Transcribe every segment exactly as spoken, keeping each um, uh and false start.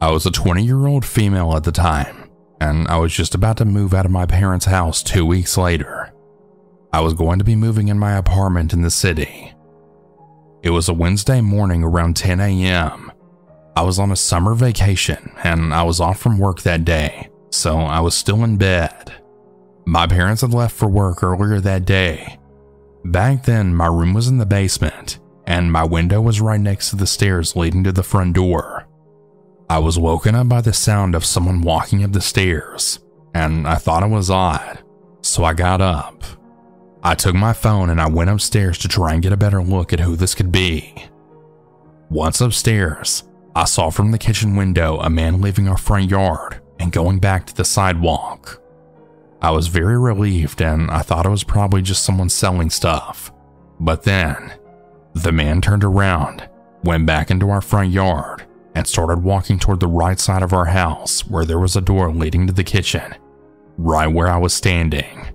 I was a twenty-year-old female at the time, and I was just about to move out of my parents' house two weeks later. I was going to be moving in my apartment in the city. It was a Wednesday morning around ten a m I was on a summer vacation, and I was off from work that day, so I was still in bed. My parents had left for work earlier that day. Back then, my room was in the basement, and my window was right next to the stairs leading to the front door. I was woken up by the sound of someone walking up the stairs, and I thought it was odd, so I got up. I took my phone and I went upstairs to try and get a better look at who this could be. Once upstairs, I saw from the kitchen window a man leaving our front yard and going back to the sidewalk. I was very relieved and I thought it was probably just someone selling stuff. But then, the man turned around, went back into our front yard, and started walking toward the right side of our house where there was a door leading to the kitchen, right where I was standing.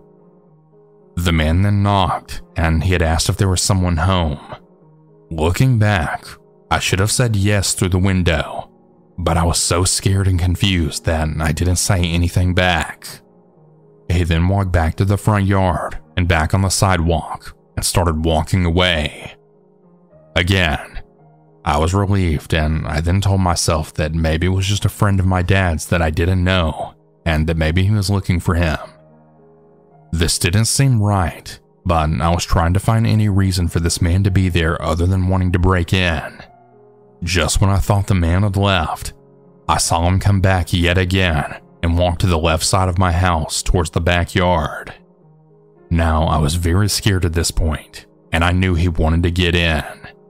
The man then knocked and he had asked if there was someone home. Looking back, I should have said yes through the window, but I was so scared and confused that I didn't say anything back. He then walked back to the front yard and back on the sidewalk and started walking away. Again, I was relieved and I then told myself that maybe it was just a friend of my dad's that I didn't know and that maybe he was looking for him. This didn't seem right, but I was trying to find any reason for this man to be there other than wanting to break in. Just when I thought the man had left, I saw him come back yet again and walk to the left side of my house towards the backyard. Now, I was very scared at this point, and I knew he wanted to get in.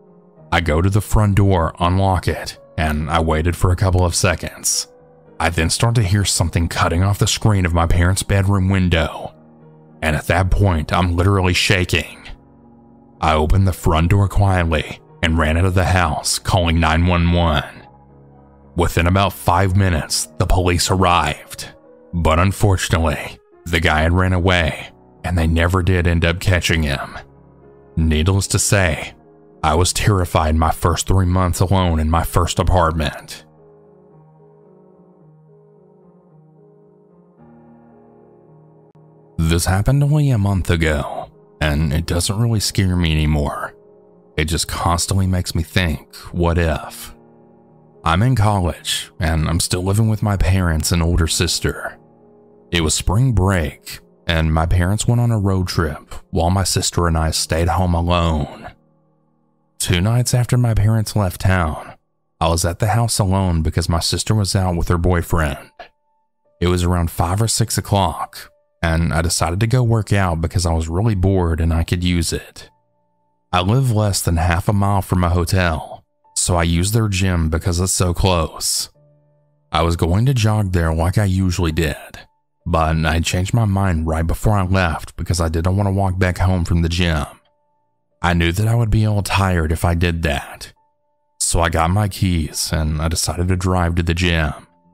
I go to the front door, unlock it, and I waited for a couple of seconds. I then start to hear something cutting off the screen of my parents' bedroom window, and at that point, I'm literally shaking. I opened the front door quietly and ran out of the house, calling nine one one. Within about five minutes, the police arrived, but unfortunately, the guy had ran away, and they never did end up catching him. Needless to say, I was terrified my first three months alone in my first apartment. This happened only a month ago, and it doesn't really scare me anymore. It just constantly makes me think, what if? I'm in college, and I'm still living with my parents and older sister. It was spring break, and my parents went on a road trip while my sister and I stayed home alone. Two nights after my parents left town, I was at the house alone because my sister was out with her boyfriend. It was around five or six o'clock, and I decided to go work out because I was really bored and I could use it. I live less than half a mile from a hotel, so I used their gym because it's so close. I was going to jog there like I usually did, but I changed my mind right before I left because I didn't want to walk back home from the gym. I knew that I would be all tired if I did that, so I got my keys and I decided to drive to the gym.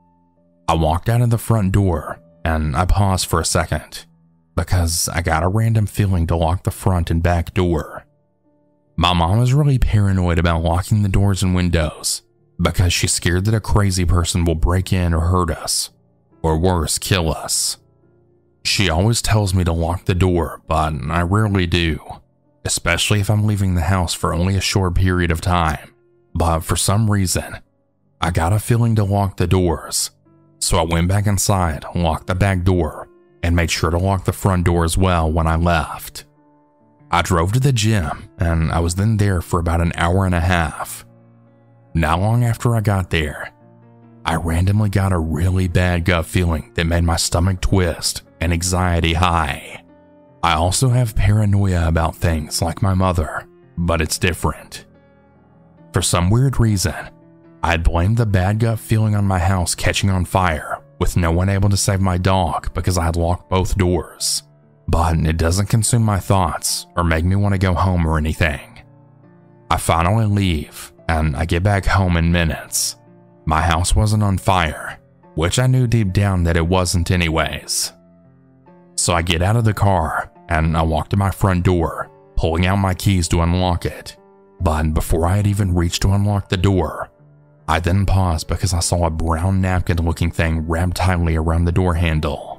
I walked out of the front door and I paused for a second because I got a random feeling to lock the front and back door. My mom is really paranoid about locking the doors and windows because she's scared that a crazy person will break in or hurt us, or worse, kill us. She always tells me to lock the door, but I rarely do, especially if I'm leaving the house for only a short period of time. But for some reason, I got a feeling to lock the doors, so I went back inside, locked the back door, and made sure to lock the front door as well when I left. I drove to the gym, and I was then there for about an hour and a half. Not long after I got there, I randomly got a really bad gut feeling that made my stomach twist and anxiety high. I also have paranoia about things like my mother, but it's different. For some weird reason, I had blamed the bad gut feeling on my house catching on fire with no one able to save my dog because I had locked both doors. But it doesn't consume my thoughts or make me want to go home or anything. I finally leave and I get back home in minutes. My house wasn't on fire, which I knew deep down that it wasn't anyways. So I get out of the car and I walk to my front door, pulling out my keys to unlock it. But before I had even reached to unlock the door, I then paused because I saw a brown napkin-looking thing wrapped tightly around the door handle.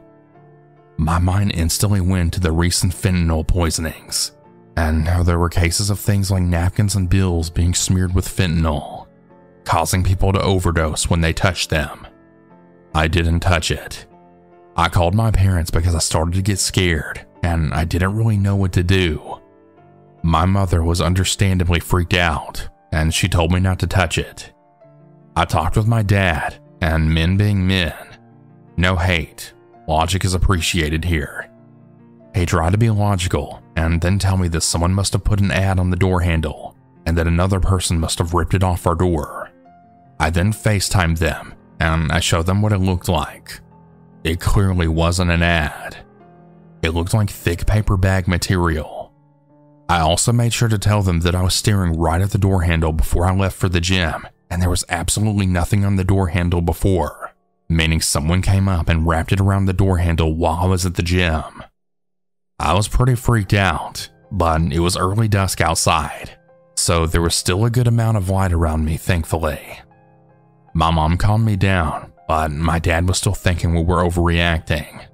My mind instantly went to the recent fentanyl poisonings, and how there were cases of things like napkins and bills being smeared with fentanyl, causing people to overdose when they touched them. I didn't touch it. I called my parents because I started to get scared, and I didn't really know what to do. My mother was understandably freaked out, and she told me not to touch it. I talked with my dad, and men being men, no hate, logic is appreciated here. He tried to be logical and then tell me that someone must have put an ad on the door handle and that another person must have ripped it off our door. I then FaceTimed them and I showed them what it looked like. It clearly wasn't an ad. It looked like thick paper bag material. I also made sure to tell them that I was staring right at the door handle before I left for the gym, and there was absolutely nothing on the door handle before, meaning someone came up and wrapped it around the door handle while I was at the gym. I was pretty freaked out, but it was early dusk outside, so there was still a good amount of light around me, thankfully. My mom calmed me down, but my dad was still thinking we were overreacting.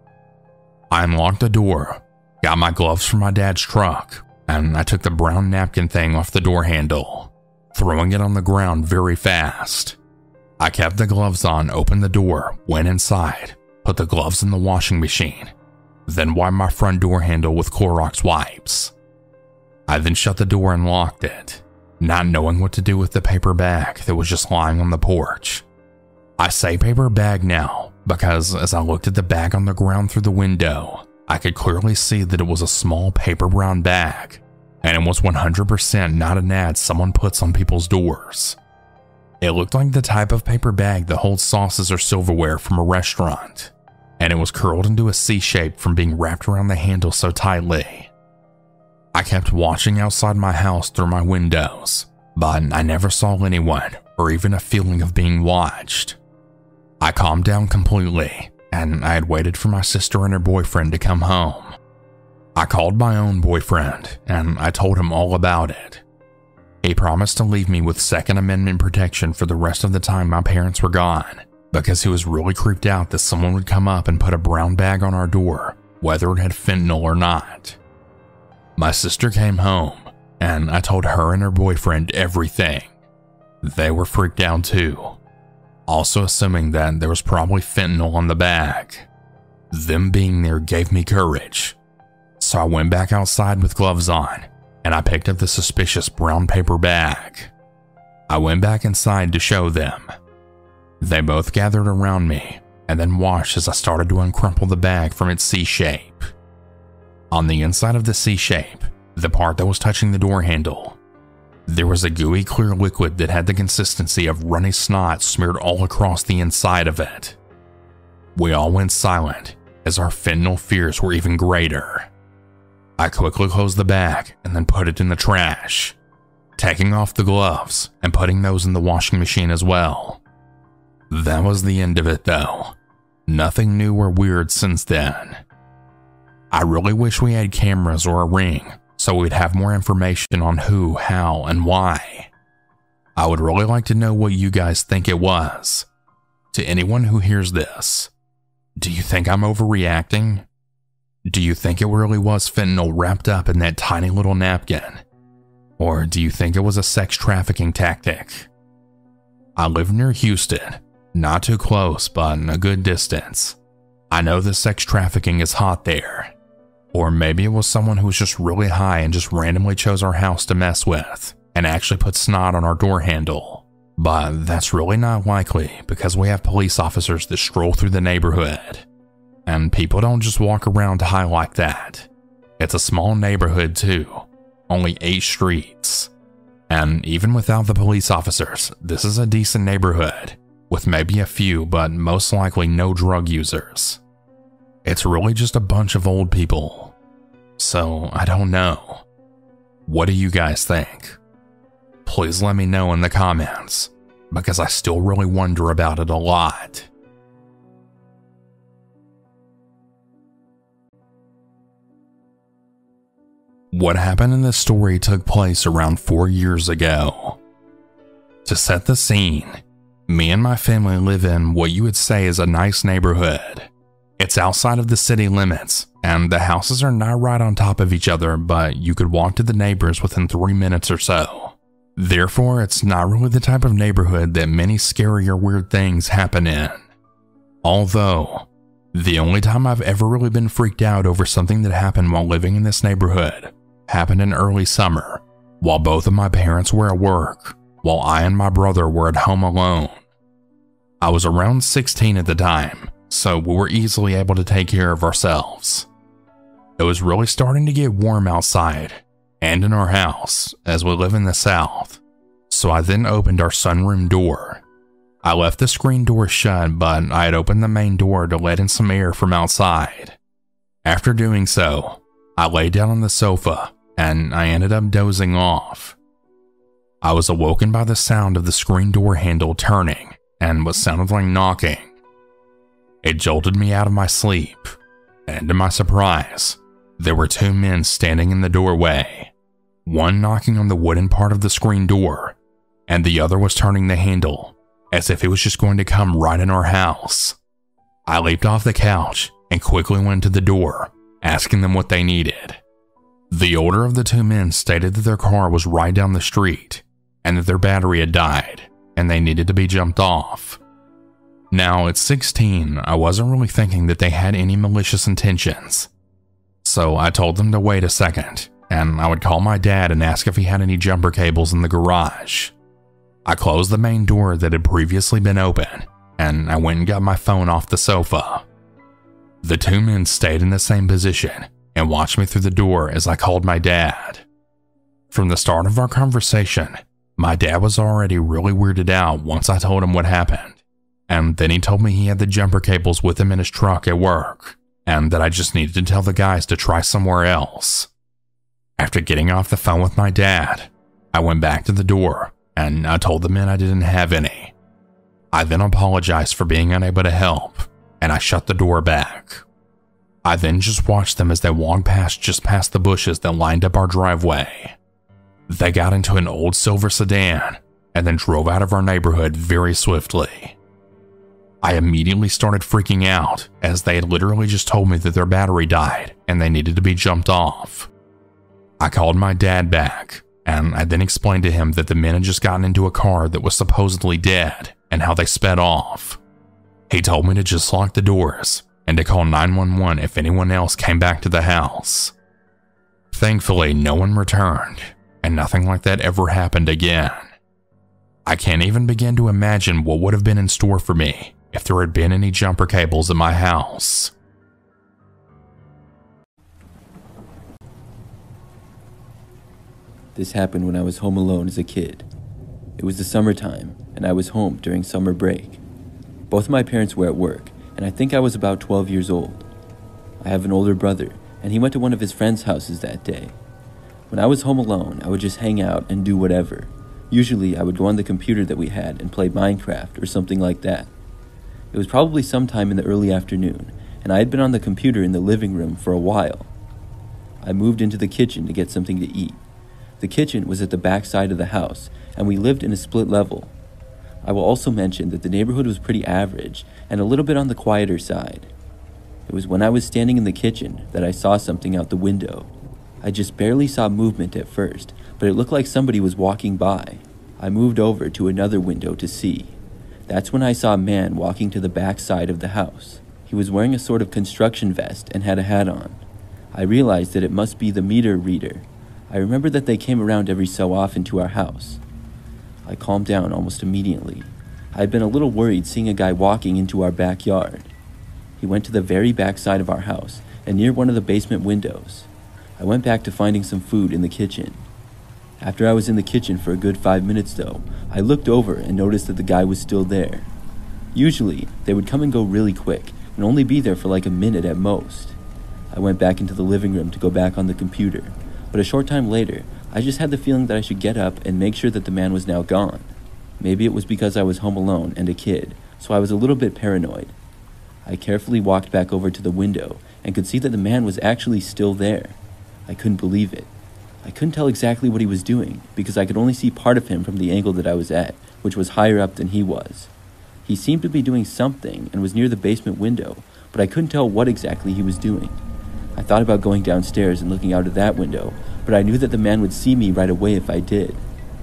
I unlocked the door, got my gloves from my dad's truck, and I took the brown napkin thing off the door handle, throwing it on the ground very fast. I kept the gloves on, opened the door, went inside, put the gloves in the washing machine, then wiped my front door handle with Clorox wipes. I then shut the door and locked it, not knowing what to do with the paper bag that was just lying on the porch. I say paper bag now because as I looked at the bag on the ground through the window, I could clearly see that it was a small paper brown bag, and it was one hundred percent not an ad someone puts on people's doors. It looked like the type of paper bag that holds sauces or silverware from a restaurant, and it was curled into a C shape from being wrapped around the handle so tightly. I kept watching outside my house through my windows, but I never saw anyone or even a feeling of being watched. I calmed down completely, and I had waited for my sister and her boyfriend to come home. I called my own boyfriend, and I told him all about it. He promised to leave me with Second Amendment protection for the rest of the time my parents were gone, because he was really creeped out that someone would come up and put a brown bag on our door, whether it had fentanyl or not. My sister came home, and I told her and her boyfriend everything. They were freaked out too, also assuming that there was probably fentanyl on the bag. Them being there gave me courage, so I went back outside with gloves on, and I picked up the suspicious brown paper bag. I went back inside to show them. They both gathered around me and then watched as I started to uncrumple the bag from its C shape. On the inside of the C shape, the part that was touching the door handle, there was a gooey clear liquid that had the consistency of runny snot smeared all across the inside of it. We all went silent as our fentanyl fears were even greater. I quickly closed the bag and then put it in the trash, taking off the gloves and putting those in the washing machine as well. That was the end of it though. Nothing new or weird since then. I really wish we had cameras or a ring so we'd have more information on who, how, and why. I would really like to know what you guys think it was. To anyone who hears this, do you think I'm overreacting? Do you think it really was fentanyl wrapped up in that tiny little napkin? Or do you think it was a sex trafficking tactic? I live near Houston, not too close, but a good distance. I know the sex trafficking is hot there. Or maybe it was someone who was just really high and just randomly chose our house to mess with and actually put snot on our door handle. But that's really not likely because we have police officers that stroll through the neighborhood. And people don't just walk around high like that. It's a small neighborhood too, only eight streets. And even without the police officers, this is a decent neighborhood, with maybe a few but most likely no drug users. It's really just a bunch of old people. So I don't know. What do you guys think? Please let me know in the comments, because I still really wonder about it a lot. What happened in this story took place around four years ago. To set the scene, Me and my family live in what you would say is a nice neighborhood. It's outside of the city limits, and the houses are not right on top of each other, but you could walk to the neighbors within three minutes or so. Therefore, it's not really the type of neighborhood that many scary or weird things happen in. Although, the only time I've ever really been freaked out over something that happened while living in this neighborhood happened in early summer, while both of my parents were at work, while I and my brother were at home alone. I was around sixteen at the time, so we were easily able to take care of ourselves. It was really starting to get warm outside and in our house as we live in the South, so I then opened our sunroom door. I left the screen door shut, but I had opened the main door to let in some air from outside. After doing so, I lay down on the sofa and I ended up dozing off. I was awoken by the sound of the screen door handle turning and what sounded like knocking. It jolted me out of my sleep, and to my surprise, there were two men standing in the doorway, one knocking on the wooden part of the screen door, and the other was turning the handle as if it was just going to come right in our house. I leaped off the couch and quickly went to the door, asking them what they needed. The older of the two men stated that their car was right down the street and that their battery had died and they needed to be jumped off. Now, at sixteen, I wasn't really thinking that they had any malicious intentions. So I told them to wait a second, and I would call my dad and ask if he had any jumper cables in the garage. I closed the main door that had previously been open, and I went and got my phone off the sofa. The two men stayed in the same position and watched me through the door as I called my dad. From the start of our conversation, my dad was already really weirded out once I told him what happened. And then he told me he had the jumper cables with him in his truck at work, and that I just needed to tell the guys to try somewhere else. After getting off the phone with my dad, I went back to the door, and I told the men I didn't have any. I then apologized for being unable to help, and I shut the door back. I then just watched them as they walked past just past the bushes that lined up our driveway. They got into an old silver sedan, and then drove out of our neighborhood very swiftly. I immediately started freaking out as they had literally just told me that their battery died and they needed to be jumped off. I called my dad back, and I then explained to him that the men had just gotten into a car that was supposedly dead and how they sped off. He told me to just lock the doors and to call nine one one if anyone else came back to the house. Thankfully, no one returned, and nothing like that ever happened again. I can't even begin to imagine what would have been in store for me if there had been any jumper cables in my house. This happened when I was home alone as a kid. It was the summertime, and I was home during summer break. Both my parents were at work, and I think I was about twelve years old. I have an older brother, and he went to one of his friends' houses that day. When I was home alone, I would just hang out and do whatever. Usually, I would go on the computer that we had and play Minecraft or something like that. It was probably sometime in the early afternoon, and I had been on the computer in the living room for a while. I moved into the kitchen to get something to eat. The kitchen was at the back side of the house, and we lived in a split level. I will also mention that the neighborhood was pretty average and a little bit on the quieter side. It was when I was standing in the kitchen that I saw something out the window. I just barely saw movement at first, but it looked like somebody was walking by. I moved over to another window to see. That's when I saw a man walking to the back side of the house. He was wearing a sort of construction vest and had a hat on. I realized that it must be the meter reader. I remember that they came around every so often to our house. I calmed down almost immediately. I had been a little worried seeing a guy walking into our backyard. He went to the very back side of our house and near one of the basement windows. I went back to finding some food in the kitchen. After I was in the kitchen for a good five minutes though, I looked over and noticed that the guy was still there. Usually, they would come and go really quick and only be there for like a minute at most. I went back into the living room to go back on the computer, but a short time later, I just had the feeling that I should get up and make sure that the man was now gone. Maybe it was because I was home alone and a kid, so I was a little bit paranoid. I carefully walked back over to the window and could see that the man was actually still there. I couldn't believe it. I couldn't tell exactly what he was doing because I could only see part of him from the angle that I was at, which was higher up than he was. He seemed to be doing something and was near the basement window, but I couldn't tell what exactly he was doing. I thought about going downstairs and looking out of that window, but I knew that the man would see me right away if I did.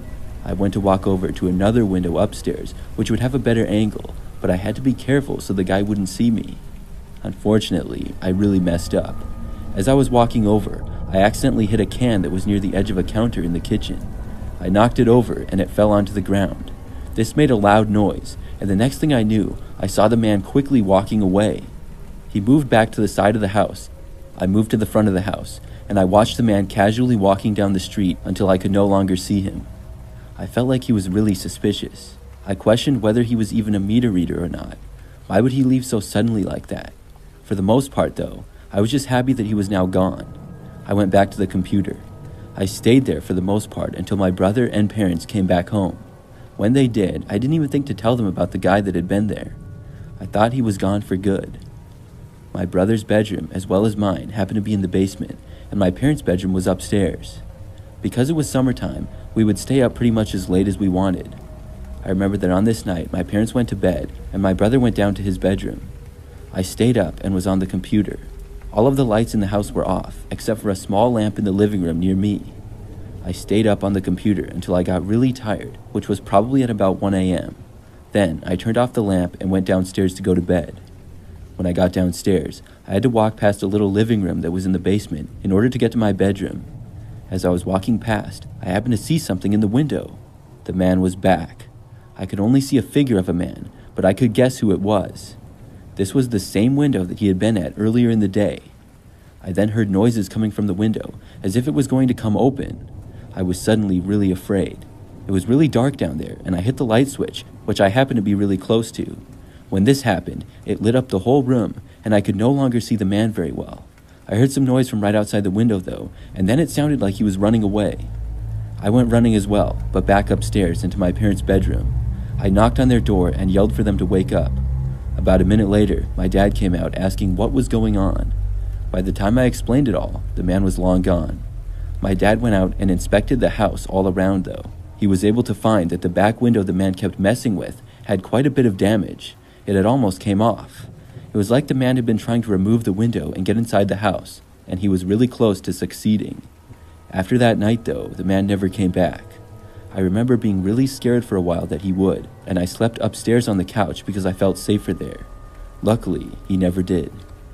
I went to walk over to another window upstairs, which would have a better angle, but I had to be careful so the guy wouldn't see me. Unfortunately, I really messed up. As I was walking over, I accidentally hit a can that was near the edge of a counter in the kitchen. I knocked it over and it fell onto the ground. This made a loud noise, and the next thing I knew, I saw the man quickly walking away. He moved back to the side of the house. I moved to the front of the house, and I watched the man casually walking down the street until I could no longer see him. I felt like he was really suspicious. I questioned whether he was even a meter reader or not. Why would he leave so suddenly like that? For the most part, though, I was just happy that he was now gone. I went back to the computer. I stayed there for the most part until my brother and parents came back home. When they did, I didn't even think to tell them about the guy that had been there. I thought he was gone for good. My brother's bedroom, as well as mine, happened to be in the basement, and my parents' bedroom was upstairs. Because it was summertime, we would stay up pretty much as late as we wanted. I remember that on this night, my parents went to bed, and my brother went down to his bedroom. I stayed up and was on the computer. All of the lights in the house were off, except for a small lamp in the living room near me. I stayed up on the computer until I got really tired, which was probably at about one a m Then, I turned off the lamp and went downstairs to go to bed. When I got downstairs, I had to walk past a little living room that was in the basement in order to get to my bedroom. As I was walking past, I happened to see something in the window. The man was back. I could only see a figure of a man, but I could guess who it was. This was the same window that he had been at earlier in the day. I then heard noises coming from the window, as if it was going to come open. I was suddenly really afraid. It was really dark down there, and I hit the light switch, which I happened to be really close to. When this happened, it lit up the whole room, and I could no longer see the man very well. I heard some noise from right outside the window, though, and then it sounded like he was running away. I went running as well, but back upstairs into my parents' bedroom. I knocked on their door and yelled for them to wake up. About a minute later, my dad came out asking what was going on. By the time I explained it all, the man was long gone. My dad went out and inspected the house all around, though. He was able to find that the back window the man kept messing with had quite a bit of damage. It had almost came off. It was like the man had been trying to remove the window and get inside the house, and he was really close to succeeding. After that night, though, the man never came back. I remember being really scared for a while that he would, and I slept upstairs on the couch because I felt safer there. Luckily, he never did.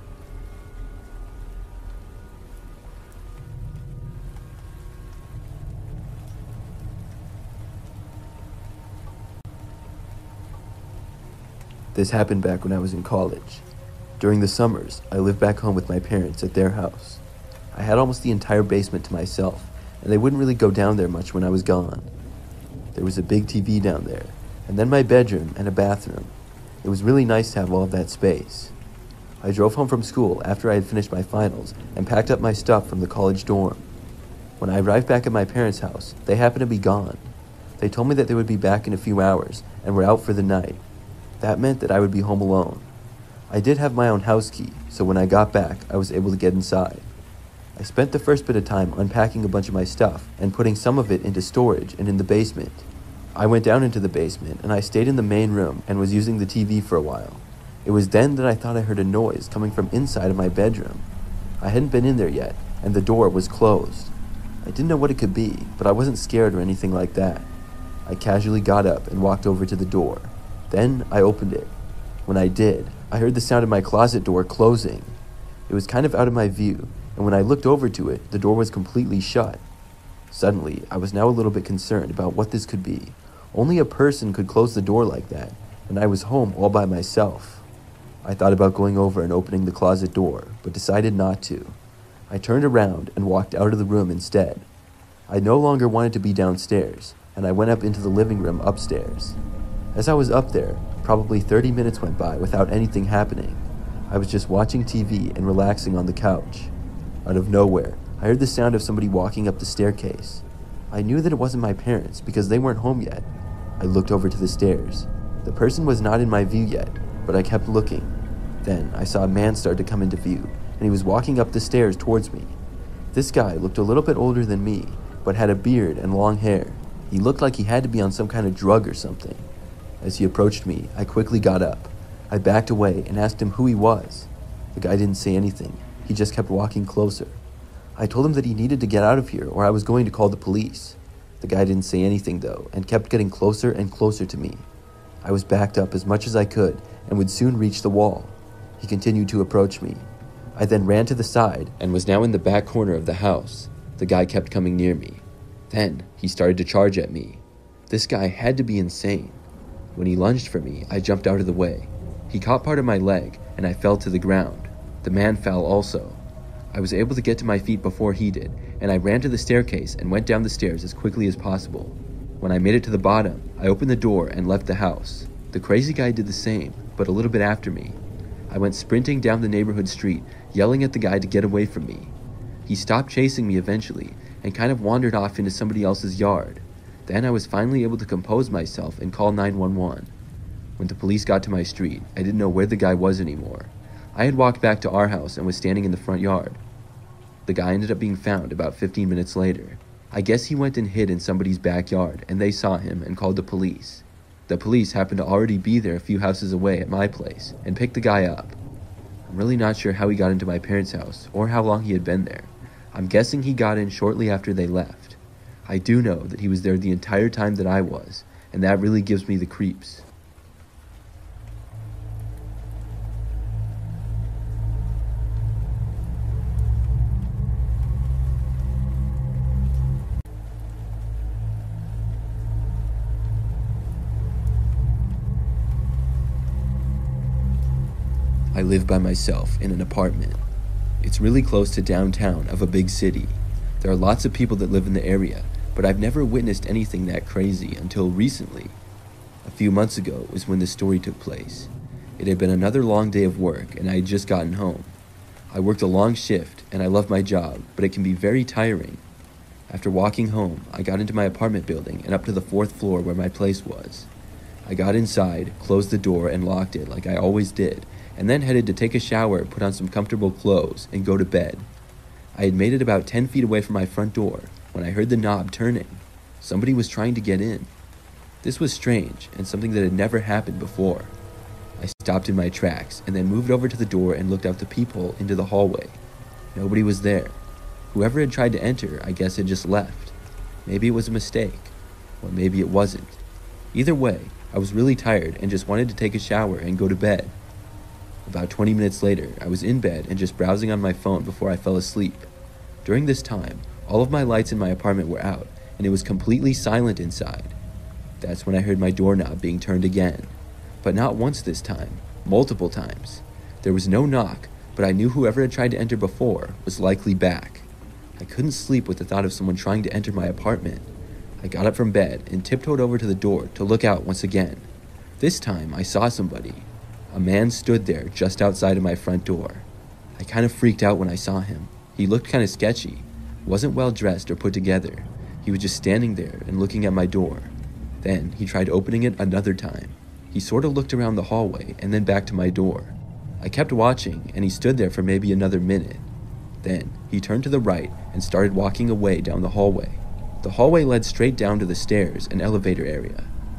This happened back when I was in college. During the summers, I lived back home with my parents at their house. I had almost the entire basement to myself, and they wouldn't really go down there much when I was gone. There was a big T V down there, and then my bedroom and a bathroom. It was really nice to have all of that space. I drove home from school after I had finished my finals and packed up my stuff from the college dorm. When I arrived back at my parents' house, they happened to be gone. They told me that they would be back in a few hours and were out for the night. That meant that I would be home alone. I did have my own house key, so when I got back, I was able to get inside. I spent the first bit of time unpacking a bunch of my stuff and putting some of it into storage and in the basement. I went down into the basement and I stayed in the main room and was using the T V for a while. It was then that I thought I heard a noise coming from inside of my bedroom. I hadn't been in there yet, and the door was closed. I didn't know what it could be, but I wasn't scared or anything like that. I casually got up and walked over to the door. Then I opened it. When I did, I heard the sound of my closet door closing. It was kind of out of my view, and when I looked over to it, the door was completely shut. Suddenly, I was now a little bit concerned about what this could be. Only a person could close the door like that, and I was home all by myself. I thought about going over and opening the closet door, but decided not to. I turned around and walked out of the room instead. I no longer wanted to be downstairs, and I went up into the living room upstairs. As I was up there, probably thirty minutes went by without anything happening. I was just watching T V and relaxing on the couch. Out of nowhere, I heard the sound of somebody walking up the staircase. I knew that it wasn't my parents because they weren't home yet. I looked over to the stairs. The person was not in my view yet, but I kept looking. Then I saw a man start to come into view, and he was walking up the stairs towards me. This guy looked a little bit older than me, but had a beard and long hair. He looked like he had to be on some kind of drug or something. As he approached me, I quickly got up. I backed away and asked him who he was. The guy didn't say anything. He just kept walking closer. I told him that he needed to get out of here or I was going to call the police. The guy didn't say anything though and kept getting closer and closer to me. I was backed up as much as I could and would soon reach the wall. He continued to approach me. I then ran to the side and was now in the back corner of the house. The guy kept coming near me. Then he started to charge at me. This guy had to be insane. When he lunged for me, I jumped out of the way. He caught part of my leg and I fell to the ground. The man fell also. I was able to get to my feet before he did, and I ran to the staircase and went down the stairs as quickly as possible. When I made it to the bottom, I opened the door and left the house. The crazy guy did the same, but a little bit after me. I went sprinting down the neighborhood street, yelling at the guy to get away from me. He stopped chasing me eventually, and kind of wandered off into somebody else's yard. Then I was finally able to compose myself and call nine one one. When the police got to my street, I didn't know where the guy was anymore. I had walked back to our house and was standing in the front yard. The guy ended up being found about fifteen minutes later. I guess he went and hid in somebody's backyard and they saw him and called the police. The police happened to already be there a few houses away at my place and picked the guy up. I'm really not sure how he got into my parents' house or how long he had been there. I'm guessing he got in shortly after they left. I do know that he was there the entire time that I was, and that really gives me the creeps. I live by myself in an apartment. It's really close to downtown of a big city. There are lots of people that live in the area, but I've never witnessed anything that crazy until recently. A few months ago was when this story took place. It had been another long day of work and I had just gotten home. I worked a long shift and I love my job, but it can be very tiring. After walking home, I got into my apartment building and up to the fourth floor where my place was. I got inside, closed the door and locked it like I always did, and then headed to take a shower, put on some comfortable clothes, and go to bed. I had made it about ten feet away from my front door when I heard the knob turning. Somebody was trying to get in. This was strange and something that had never happened before. I stopped in my tracks and then moved over to the door and looked out the peephole into the hallway. Nobody was there. Whoever had tried to enter, I guess, had just left. Maybe it was a mistake, or maybe it wasn't. Either way, I was really tired and just wanted to take a shower and go to bed. About twenty minutes later, I was in bed and just browsing on my phone before I fell asleep. During this time, all of my lights in my apartment were out, and it was completely silent inside. That's when I heard my doorknob being turned again. But not once this time, multiple times. There was no knock, but I knew whoever had tried to enter before was likely back. I couldn't sleep with the thought of someone trying to enter my apartment. I got up from bed and tiptoed over to the door to look out once again. This time, I saw somebody. A man stood there just outside of my front door. I kind of freaked out when I saw him. He looked kind of sketchy, wasn't well dressed or put together. He was just standing there and looking at my door. Then he tried opening it another time. He sort of looked around the hallway and then back to my door. I kept watching and he stood there for maybe another minute. Then he turned to the right and started walking away down the hallway. The hallway led straight down to the stairs and elevator area.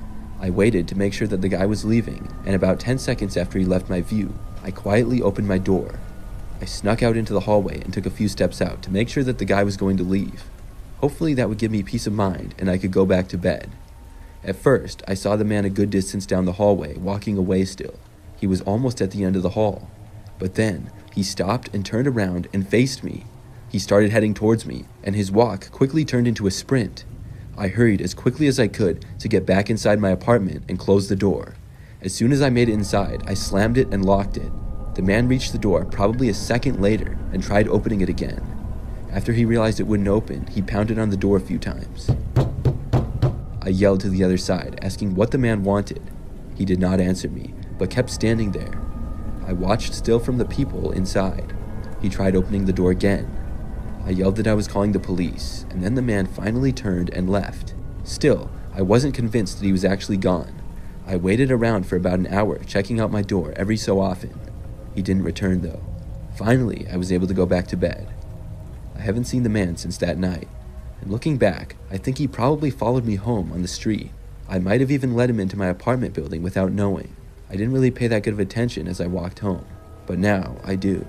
I waited to make sure that the guy was leaving, and about ten seconds after he left my view, I quietly opened my door. I snuck out into the hallway and took a few steps out to make sure that the guy was going to leave. Hopefully that would give me peace of mind and I could go back to bed. At first, I saw the man a good distance down the hallway, walking away still. He was almost at the end of the hall. But then, he stopped and turned around and faced me. He started heading towards me, and his walk quickly turned into a sprint. I hurried as quickly as I could to get back inside my apartment and close the door. As soon as I made it inside, I slammed it and locked it. The man reached the door probably a second later and tried opening it again. After he realized it wouldn't open, he pounded on the door a few times. I yelled to the other side, asking what the man wanted. He did not answer me, but kept standing there. I watched still from the peephole inside. He tried opening the door again. I yelled that I was calling the police, and then the man finally turned and left. Still, I wasn't convinced that he was actually gone. I waited around for about an hour, checking out my door every so often. He didn't return though. Finally, I was able to go back to bed. I haven't seen the man since that night, and looking back, I think he probably followed me home on the street. I might have even let him into my apartment building without knowing. I didn't really pay that good of attention as I walked home, but now I do.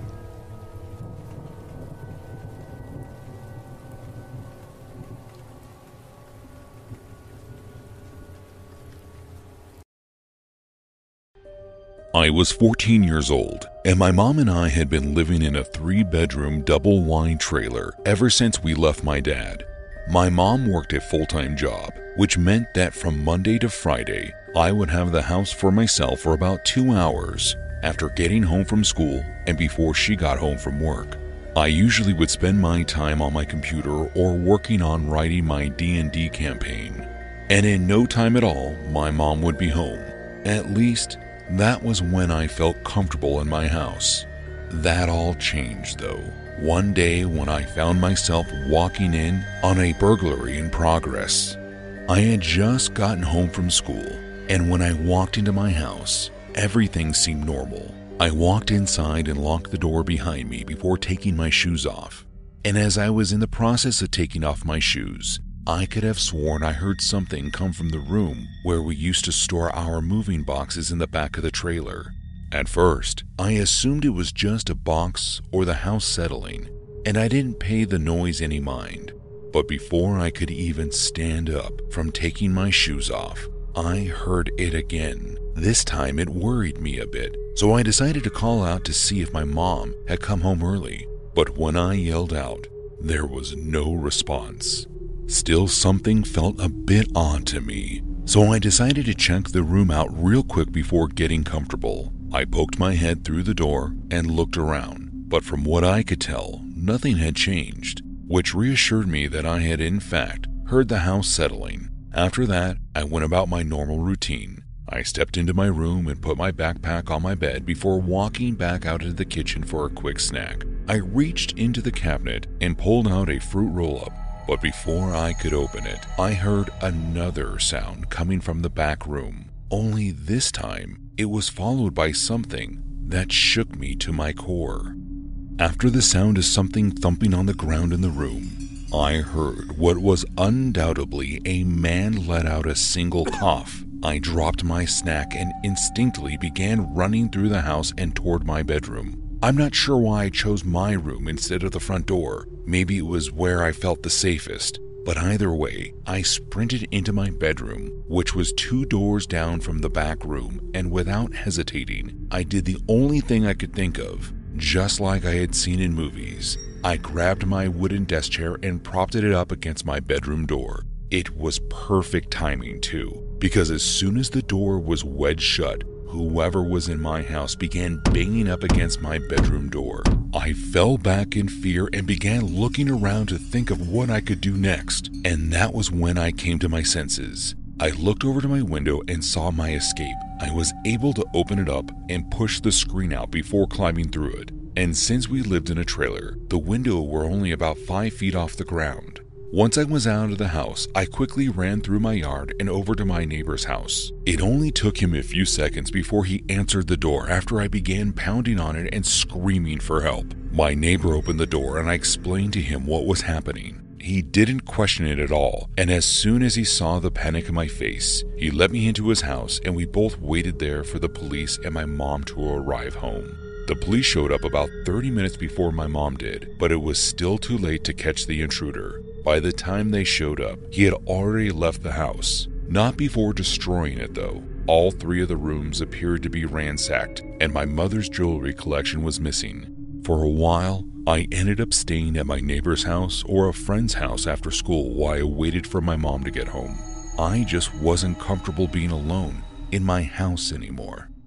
I was fourteen years old, and my mom and I had been living in a three-bedroom double-wide trailer ever since we left my dad. My mom worked a full-time job, which meant that from Monday to Friday, I would have the house for myself for about two hours after getting home from school and before she got home from work. I usually would spend my time on my computer or working on writing my D and D campaign. And in no time at all, my mom would be home. At least, that was when I felt comfortable in my house. That all changed, though, one day when I found myself walking in on a burglary in progress. I had just gotten home from school, and when I walked into my house, everything seemed normal. I walked inside and locked the door behind me before taking my shoes off. And as I was in the process of taking off my shoes, I could have sworn I heard something come from the room where we used to store our moving boxes in the back of the trailer. At first, I assumed it was just a box or the house settling, and I didn't pay the noise any mind. But before I could even stand up from taking my shoes off, I heard it again. This time it worried me a bit, so I decided to call out to see if my mom had come home early. But when I yelled out, there was no response. Still, something felt a bit odd to me, so I decided to check the room out real quick before getting comfortable. I poked my head through the door and looked around, but from what I could tell, nothing had changed, which reassured me that I had in fact heard the house settling. After that, I went about my normal routine. I stepped into my room and put my backpack on my bed before walking back out into the kitchen for a quick snack. I reached into the cabinet and pulled out a fruit roll-up. But before I could open it, I heard another sound coming from the back room. Only this time, it was followed by something that shook me to my core. After the sound of something thumping on the ground in the room, I heard what was undoubtedly a man let out a single cough. I dropped my snack and instinctively began running through the house and toward my bedroom. I'm not sure why I chose my room instead of the front door. Maybe it was where I felt the safest. But either way, I sprinted into my bedroom, which was two doors down from the back room, and without hesitating, I did the only thing I could think of, just like I had seen in movies. I grabbed my wooden desk chair and propped it up against my bedroom door. It was perfect timing too, because as soon as the door was wedged shut, whoever was in my house began banging up against my bedroom door. I fell back in fear and began looking around to think of what I could do next. And that was when I came to my senses. I looked over to my window and saw my escape. I was able to open it up and push the screen out before climbing through it. And since we lived in a trailer, the window were only about five feet off the ground. Once I was out of the house, I quickly ran through my yard and over to my neighbor's house. It only took him a few seconds before he answered the door after I began pounding on it and screaming for help. My neighbor opened the door and I explained to him what was happening. He didn't question it at all, and as soon as he saw the panic in my face, he let me into his house and we both waited there for the police and my mom to arrive home. The police showed up about thirty minutes before my mom did, but it was still too late to catch the intruder. By the time they showed up, he had already left the house. Not before destroying it though. All three of the rooms appeared to be ransacked, and my mother's jewelry collection was missing. For a while, I ended up staying at my neighbor's house or a friend's house after school while I waited for my mom to get home. I just wasn't comfortable being alone in my house anymore.